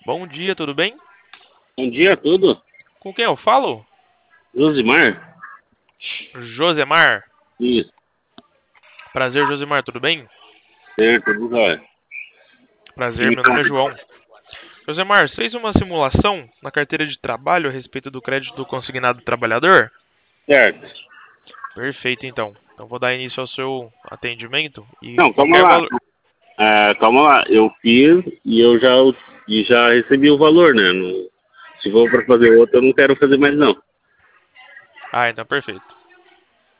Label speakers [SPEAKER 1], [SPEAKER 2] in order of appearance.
[SPEAKER 1] Bom dia, tudo bem?
[SPEAKER 2] Bom dia, tudo?
[SPEAKER 1] Com quem eu falo?
[SPEAKER 2] Josimar?
[SPEAKER 1] Josemar.
[SPEAKER 2] Isso,
[SPEAKER 1] Prazer, Josemar, tudo bem?
[SPEAKER 2] certo, tudo jóia.
[SPEAKER 1] Prazer,
[SPEAKER 2] Me
[SPEAKER 1] meu nome é
[SPEAKER 2] conta.
[SPEAKER 1] João. Josemar, você fez uma simulação na carteira de trabalho a respeito do crédito do consignado do trabalhador?
[SPEAKER 2] Certo.
[SPEAKER 1] Perfeito, então. Então vou dar início ao seu atendimento e
[SPEAKER 2] Não, calma
[SPEAKER 1] qualquer
[SPEAKER 2] lá.
[SPEAKER 1] valor.
[SPEAKER 2] Calma lá. Eu fiz e já recebi o valor, né? Se for para fazer outro, eu não quero fazer mais, não.
[SPEAKER 1] Ah, então perfeito.